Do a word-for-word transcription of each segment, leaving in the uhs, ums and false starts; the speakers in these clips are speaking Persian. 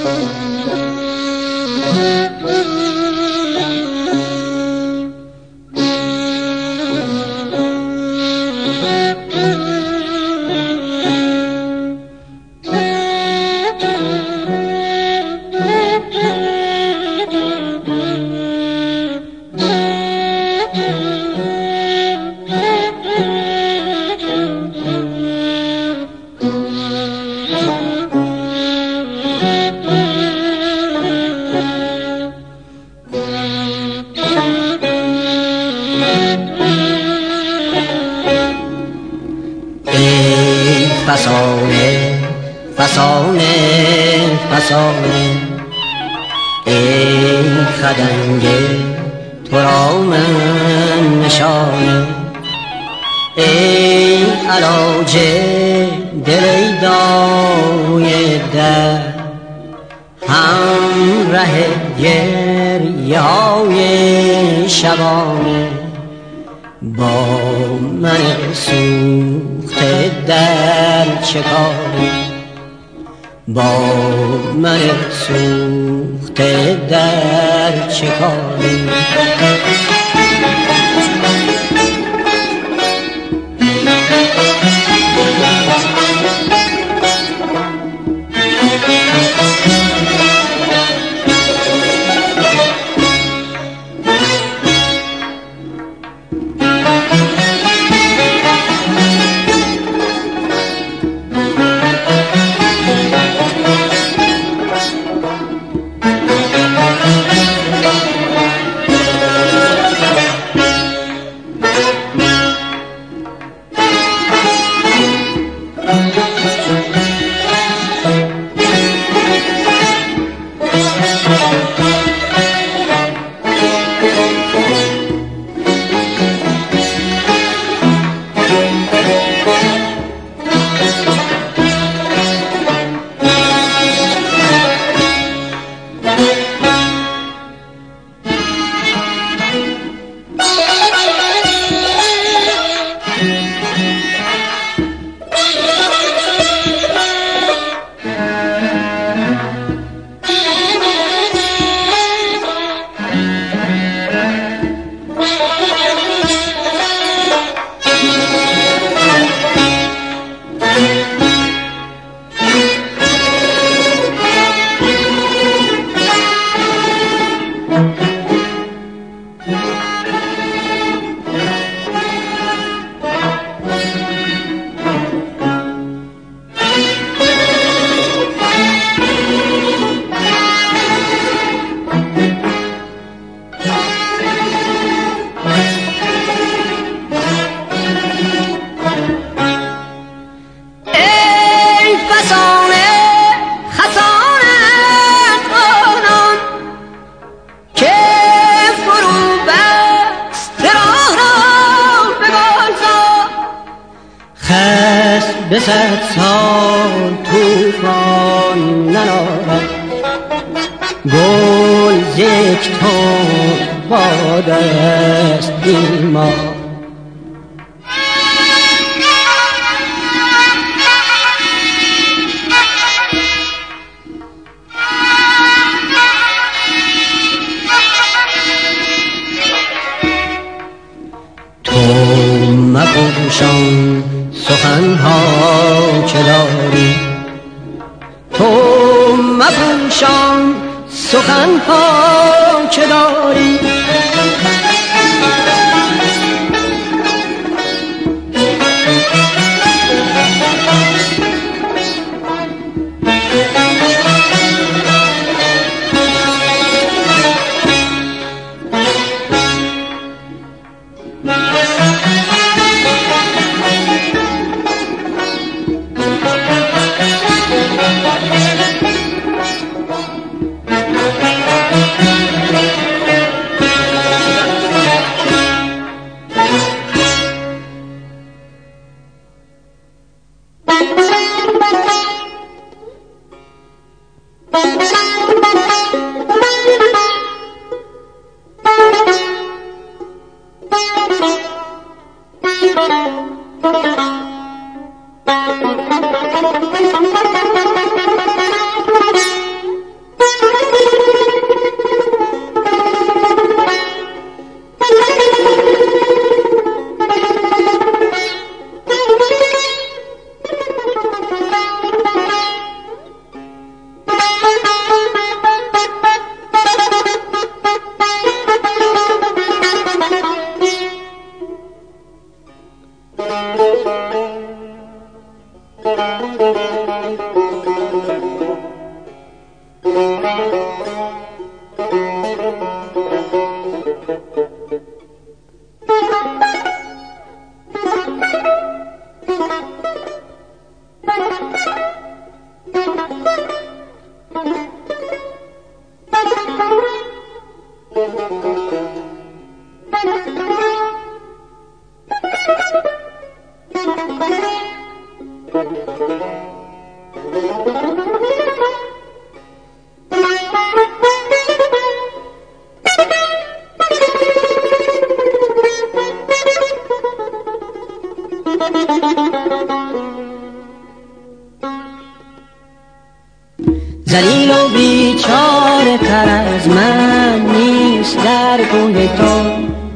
فسانه فسانه فسانه ای خدنگه تو را من نشانه ای علاج دل داروی در همراه گریه های شبانه با من سوخته در چه کاری با من سوخته در چه کاری به صد سال توفان ننارد گل یک تن باد است بیمار تو مپوشان سخنها که داری تو مپوشان سخنها که داری ذلیل و بیچاره تر از من نیست در کوی تو.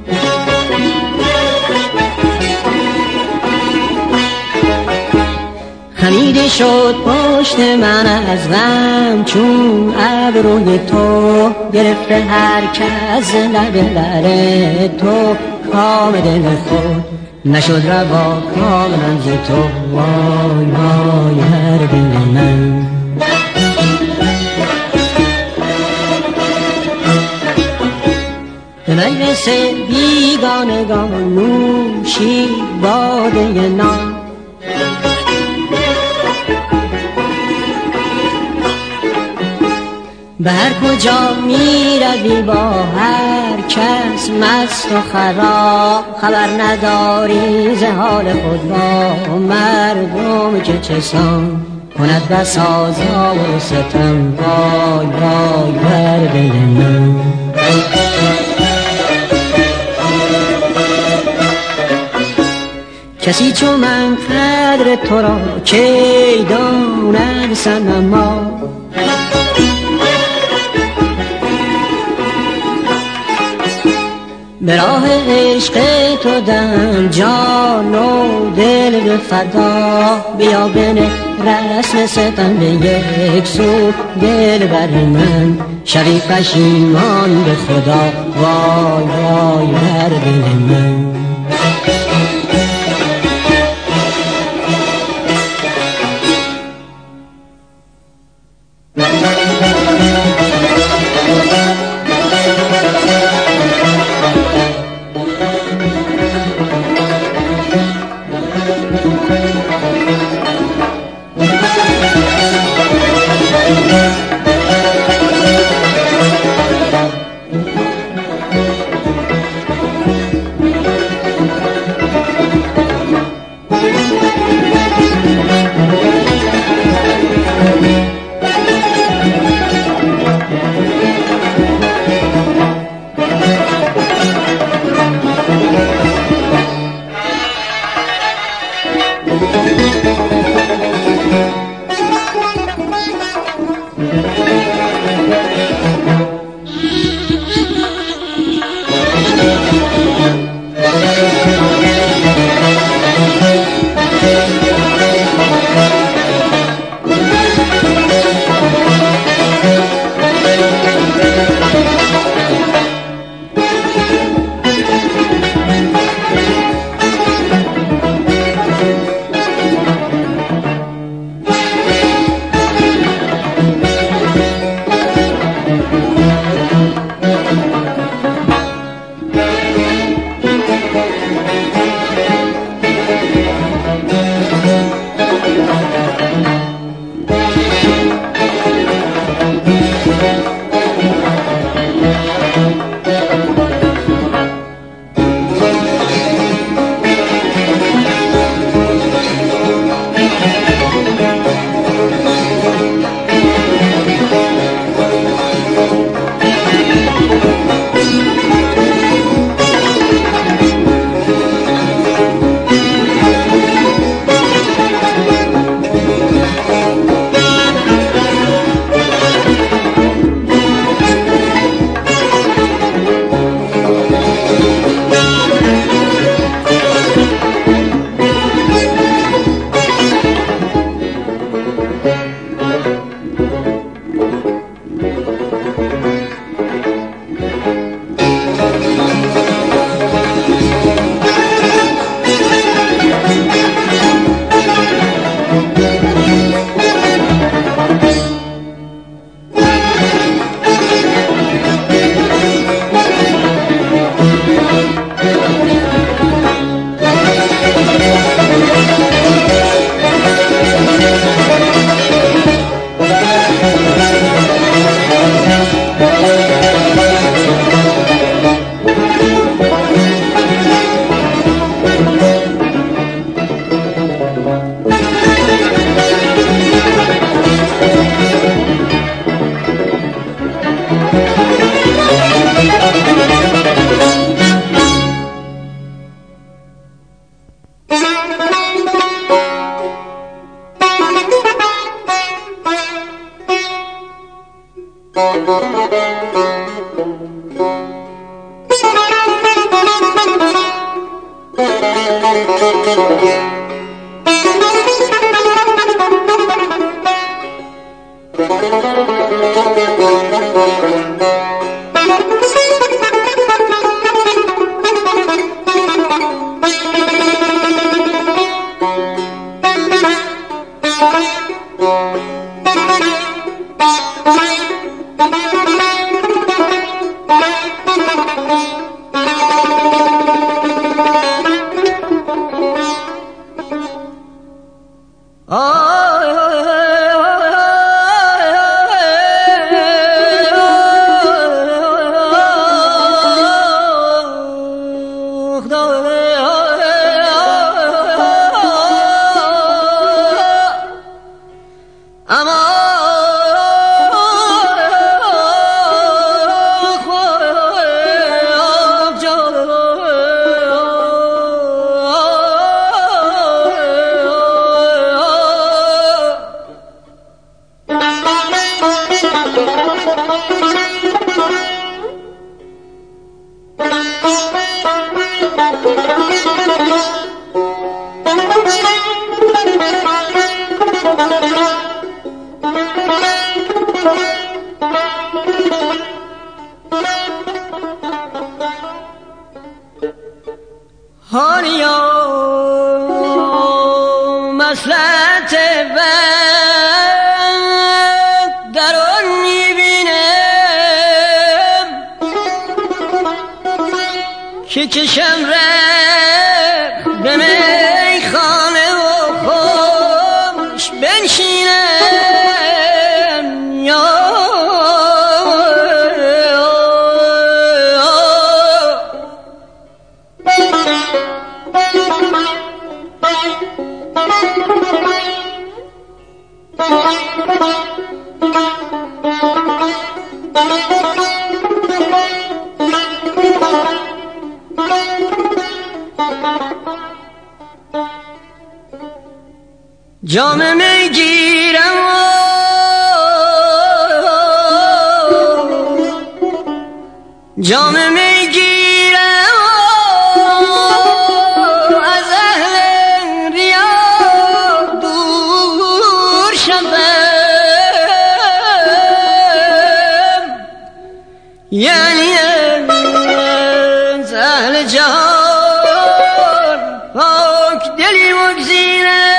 خمیده شد پشت من از غم چون ابروی تو، گرفته هر کس لب لره تو کام دل خود، نشد روا کاملا ز تو. وای وای هر دل من. به مجلس بیگانگان نوشی باده نام، به هر کجا می روی با هر کس مست و خراب، خبر نداری ز حال خود با مردم که چسان کند بسا زار و ستم. وای وای بر دل من. کسی چو من قدر تو را کی داند صنما، به راه عشق تو دم جان و دل به فدا. بیا بنه رسم ستم به یک سو دل بر من، شوی پشیمان به خدا. وای وای بر دل من. هانیا مسلحت وقت در آن میبینم که کشم رفت به میخانه و خوش بنشینم یا جام می گیرم جام می گیرم از اهل ریا دور شدم، یعنی از اهل جهان پاک دلی بگزینم.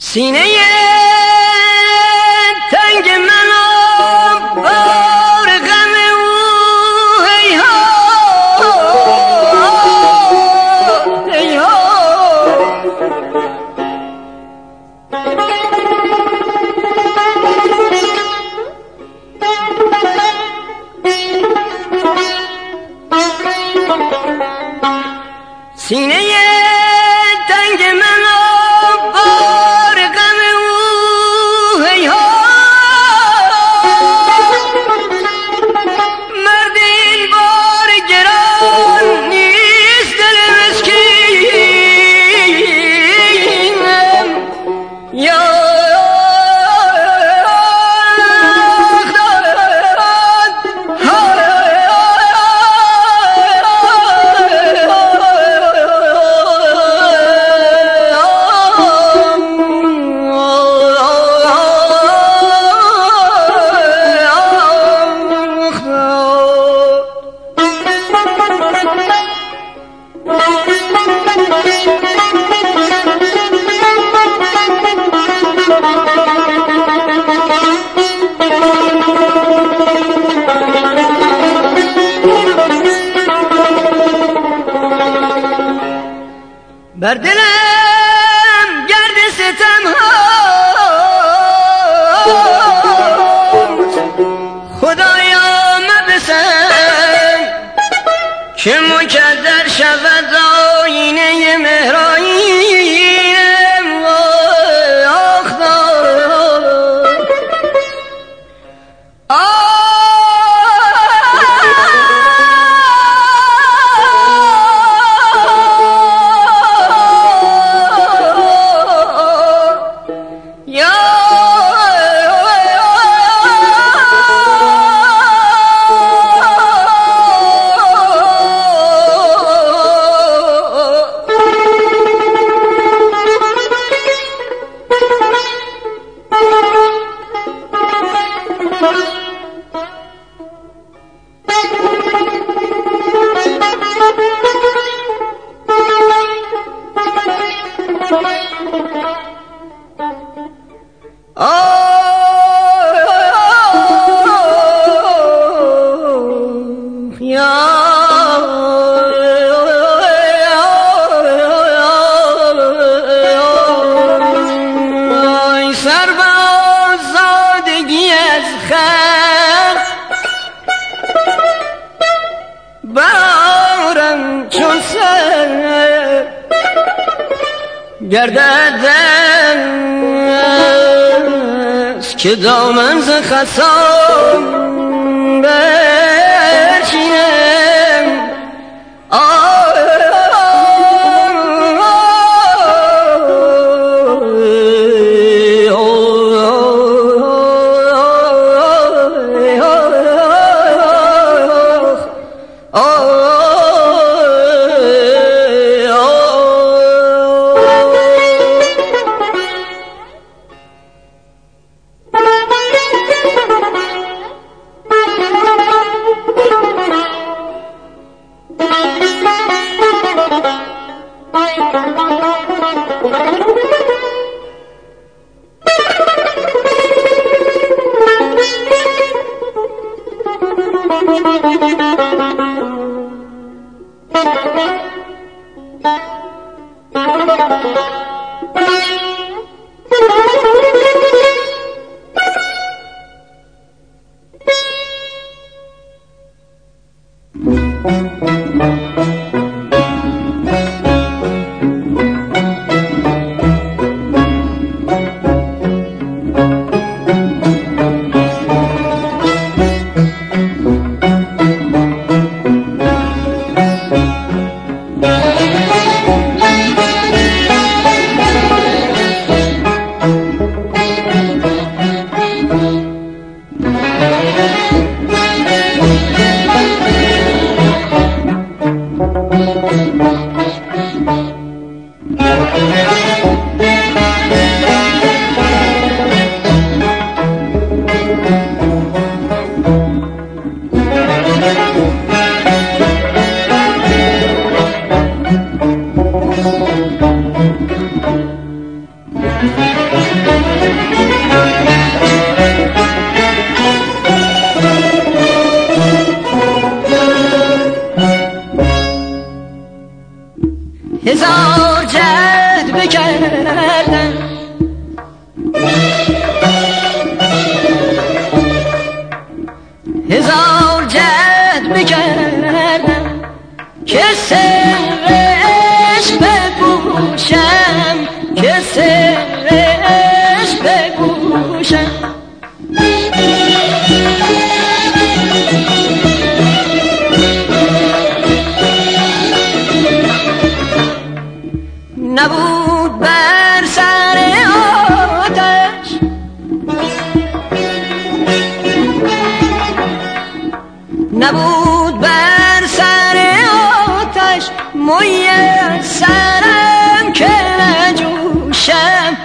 سینه تنگ منو بار غم او ای ها ای ها سینه تنگ منو بار غم او ای ها مرد این بار گران نیست دل مسکینم یا بر دلم گرد ستم ها خدایا مبسن که مکدر شود آینه مهرانیم آخ آخ بارم چون سر گردد است که دامن ز خسان برچینم Thank you. هزار جد بکردم هزار جد بکردم که سر عشق بگوشم که سر عشق بگوشم نبود بر سر آتش نبود بر سر آتش میسرم که نجوشم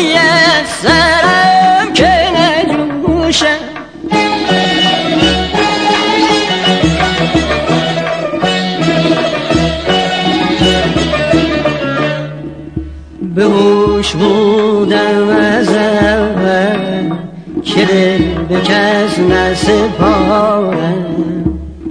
میسرم که نجوشم به هوش بودم از اول که دل به کس نسپارم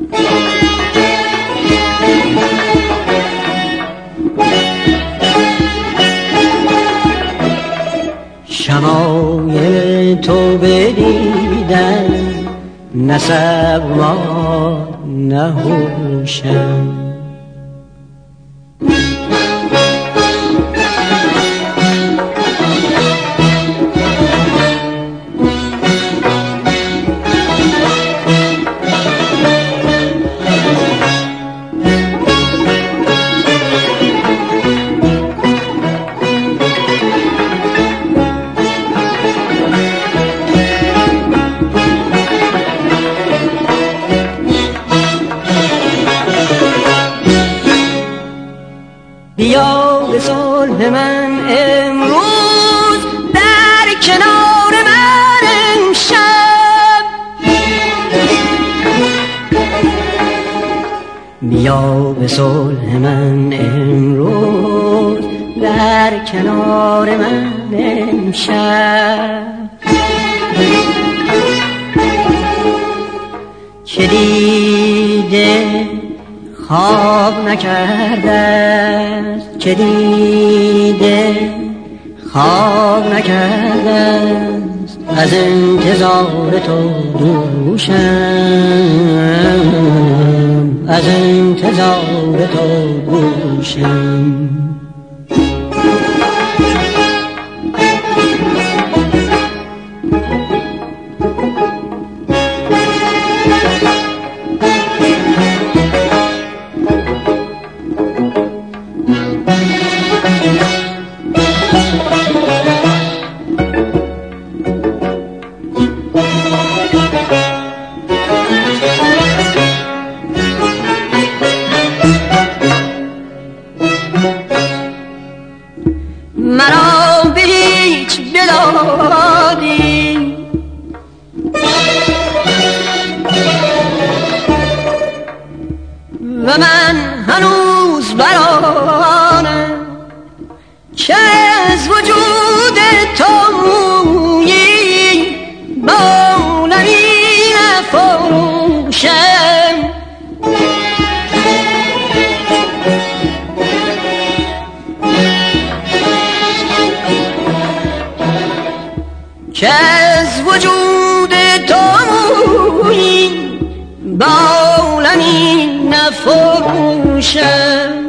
شمایل تو بدیدم نه صبر نه هوشم بیا به صلح من امروز در کنار من امشب بیا به صلح من امروز در کنار من امشب که دیده خواب نکرده است که دیده خواب نکرده است از انتظار تو دوشم از انتظار تو دوشم مرا به هیچ دلادی و من هنوز برانم که از وجود تو مویی بانمی نفروشم که از وجود تو مویی با عالمی نفروشم